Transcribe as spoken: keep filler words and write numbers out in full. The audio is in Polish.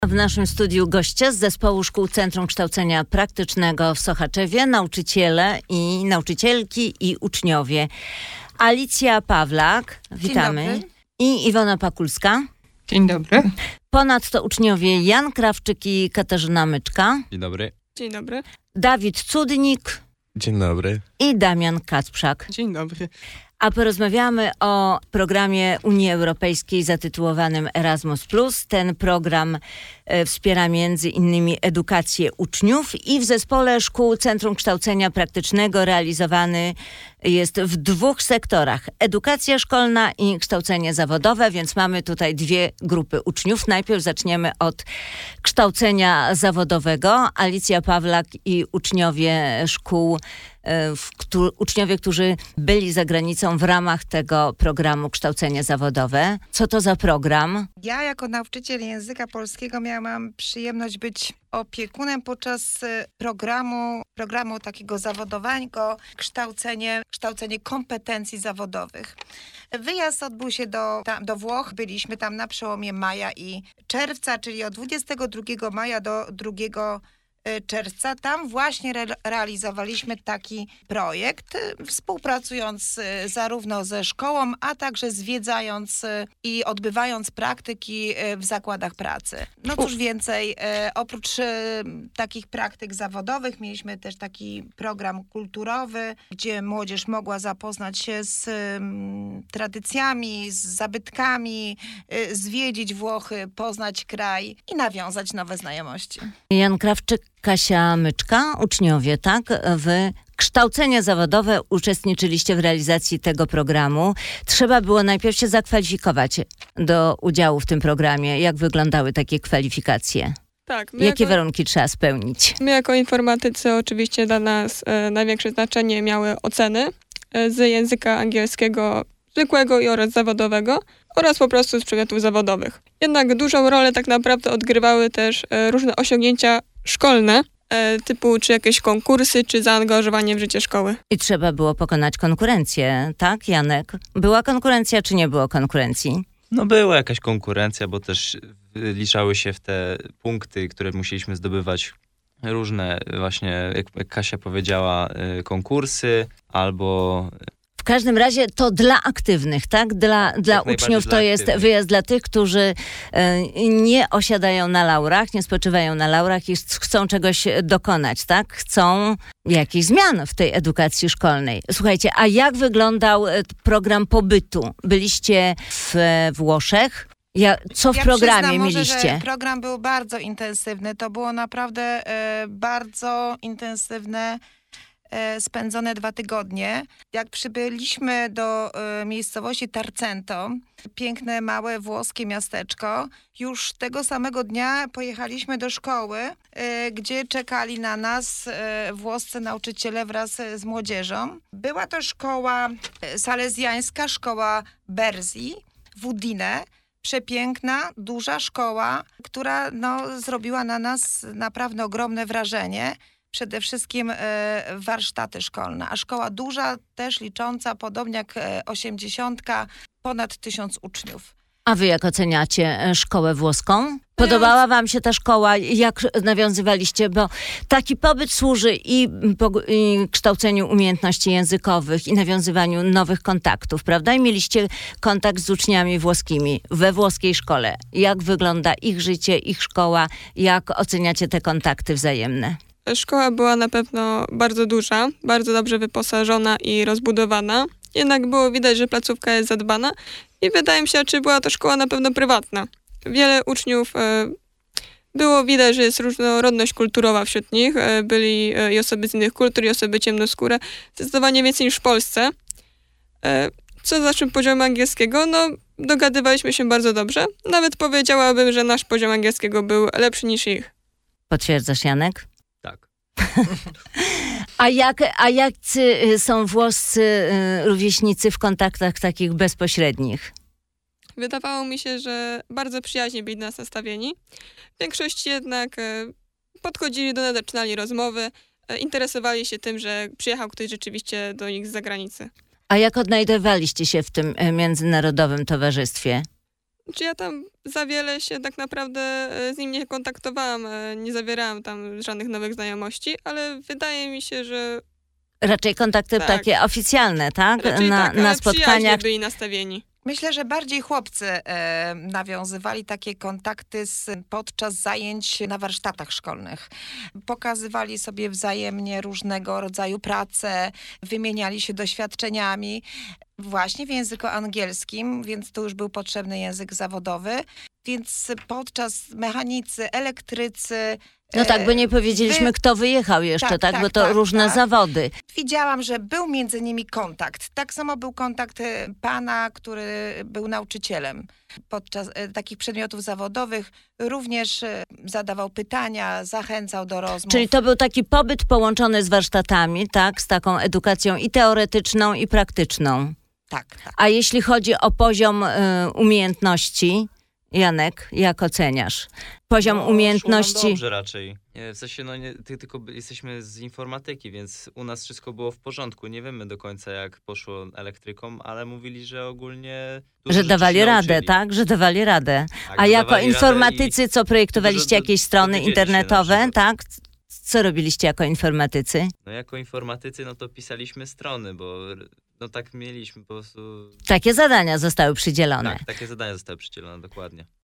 W naszym studiu goście z Zespołu Szkół Centrum Kształcenia Praktycznego w Sochaczewie, nauczyciele i nauczycielki i uczniowie. Alicja Pawlak, witamy. I Iwona Pakulska. Dzień dobry. Ponadto uczniowie Jan Krawczyk i Katarzyna Myczka. Dzień dobry. Dzień dobry. Dawid Cudnik. Dzień dobry. I Damian Kacprzak. Dzień dobry. A porozmawiamy o programie Unii Europejskiej zatytułowanym Erasmus plus. Ten program e, wspiera między innymi edukację uczniów i w Zespole Szkół Centrum Kształcenia Praktycznego realizowany jest w dwóch sektorach. Edukacja szkolna i kształcenie zawodowe, więc mamy tutaj dwie grupy uczniów. Najpierw zaczniemy od kształcenia zawodowego. Alicja Pawlak i uczniowie szkół W, któ, uczniowie, którzy byli za granicą w ramach tego programu Kształcenie Zawodowe. Co to za program? Ja jako nauczyciel języka polskiego miałam przyjemność być opiekunem podczas programu, programu takiego zawodowego kształcenie, kształcenie kompetencji zawodowych. Wyjazd odbył się do, tam, do Włoch. Byliśmy tam na przełomie maja i czerwca, czyli od dwudziestego drugiego maja do drugiego czerwca. Tam właśnie re- realizowaliśmy taki projekt, współpracując zarówno ze szkołą, a także zwiedzając i odbywając praktyki w zakładach pracy. No cóż więcej, oprócz takich praktyk zawodowych mieliśmy też taki program kulturowy, gdzie młodzież mogła zapoznać się z tradycjami, z zabytkami, zwiedzić Włochy, poznać kraj i nawiązać nowe znajomości. Jan Krawczyk, Kasia Myczka, uczniowie, tak? Wy kształcenie zawodowe uczestniczyliście w realizacji tego programu. Trzeba było najpierw się zakwalifikować do udziału w tym programie. Jak wyglądały takie kwalifikacje? Tak. My Jakie jako, warunki trzeba spełnić? My jako informatycy oczywiście dla nas e, największe znaczenie miały oceny e, z języka angielskiego zwykłego i oraz zawodowego oraz po prostu z przedmiotów zawodowych. Jednak dużą rolę tak naprawdę odgrywały też e, różne osiągnięcia szkolne, e, typu czy jakieś konkursy, czy zaangażowanie w życie szkoły. I trzeba było pokonać konkurencję, tak, Janek? Była konkurencja, czy nie było konkurencji? No była jakaś konkurencja, bo też liczały się w te punkty, które musieliśmy zdobywać różne właśnie, jak Kasia powiedziała, konkursy albo... W każdym razie to dla aktywnych, tak? Dla, dla uczniów to jest aktywnych. Wyjazd dla tych, którzy e, nie osiadają na laurach, nie spoczywają na laurach i chcą czegoś dokonać, tak? Chcą jakichś zmian w tej edukacji szkolnej. Słuchajcie, a jak wyglądał program pobytu? Byliście w Włoszech? Ja, co w ja programie przyznam, może, mieliście? że program był bardzo intensywny. To było naprawdę e, bardzo intensywne spędzone dwa tygodnie. Jak przybyliśmy do y, miejscowości Tarcento, piękne, małe włoskie miasteczko, już tego samego dnia pojechaliśmy do szkoły, y, gdzie czekali na nas y, włoscy nauczyciele wraz z młodzieżą. Była to szkoła y, salezjańska, szkoła Berzii w Udine. Przepiękna, duża szkoła, która no, zrobiła na nas naprawdę ogromne wrażenie. Przede wszystkim e, warsztaty szkolne, a szkoła duża, też licząca, podobnie jak e, osiemdziesiątka, ponad tysiąc uczniów. A wy jak oceniacie szkołę włoską? Podobała wam się ta szkoła? Jak nawiązywaliście? Bo taki pobyt służy i, i kształceniu umiejętności językowych i nawiązywaniu nowych kontaktów, prawda? I mieliście kontakt z uczniami włoskimi we włoskiej szkole. Jak wygląda ich życie, ich szkoła? Jak oceniacie te kontakty wzajemne? Szkoła była na pewno bardzo duża, bardzo dobrze wyposażona i rozbudowana. Jednak było widać, że placówka jest zadbana i wydaje mi się, czy była to szkoła na pewno prywatna. Wiele uczniów e, było widać, że jest różnorodność kulturowa wśród nich. E, byli e, i osoby z innych kultur, i osoby ciemnoskóre. Zdecydowanie więcej niż w Polsce. E, co z naszym poziomem angielskiego? No, dogadywaliśmy się bardzo dobrze. Nawet powiedziałabym, że nasz poziom angielskiego był lepszy niż ich. Potwierdzasz, Janek? Tak. A jak, a jak są włoscy rówieśnicy w kontaktach takich bezpośrednich? Wydawało mi się, że bardzo przyjaźnie byli do nas nastawieni. W większości jednak podchodzili do nas, zaczynali rozmowy, interesowali się tym, że przyjechał ktoś rzeczywiście do nich z zagranicy. A jak odnajdywaliście się w tym międzynarodowym towarzystwie? Czy ja tam za wiele się tak naprawdę e, z nim nie kontaktowałam, e, nie zawierałam tam żadnych nowych znajomości, ale wydaje mi się, że Raczej kontakty Tak. takie oficjalne, tak? raczej na, tak, ale na przyjaźnie spotkaniach. byli nastawieni. Myślę, że bardziej chłopcy e, nawiązywali takie kontakty z, podczas zajęć na warsztatach szkolnych. Pokazywali sobie wzajemnie różnego rodzaju prace, wymieniali się doświadczeniami właśnie w języku angielskim, więc tu już był potrzebny język zawodowy. Więc podczas mechanicy, elektrycy... No tak, bo nie powiedzieliśmy, wy- kto wyjechał jeszcze, tak? Tak, tak, Bo to tak, różne tak. zawody. Widziałam, że był między nimi kontakt. Tak samo był kontakt e, pana, który był nauczycielem. Podczas e, takich przedmiotów zawodowych również e, zadawał pytania, zachęcał do rozmów. Czyli to był taki pobyt połączony z warsztatami, tak? Z taką edukacją i teoretyczną, i praktyczną. Tak, tak. A jeśli chodzi o poziom y, umiejętności, Janek, jak oceniasz? Poziom No, szło nam umiejętności... dobrze raczej. Nie, w sensie, no nie, ty, tylko by- jesteśmy z informatyki, więc u nas wszystko było w porządku. Nie wiemy do końca, jak poszło elektrykom, ale mówili, że ogólnie dużo Że rzeczy dawali się radę, nauczyli. tak? Że dawali radę. Tak, A że jako dawali radę informatycy, co projektowaliście, dużo do- jakieś strony dowiedzieli się na internetowe, przykład. tak? Co robiliście jako informatycy? I, no jako informatycy, no to pisaliśmy strony, bo no tak mieliśmy po prostu... Takie zadania zostały przydzielone. Tak, takie zadania zostały przydzielone, dokładnie.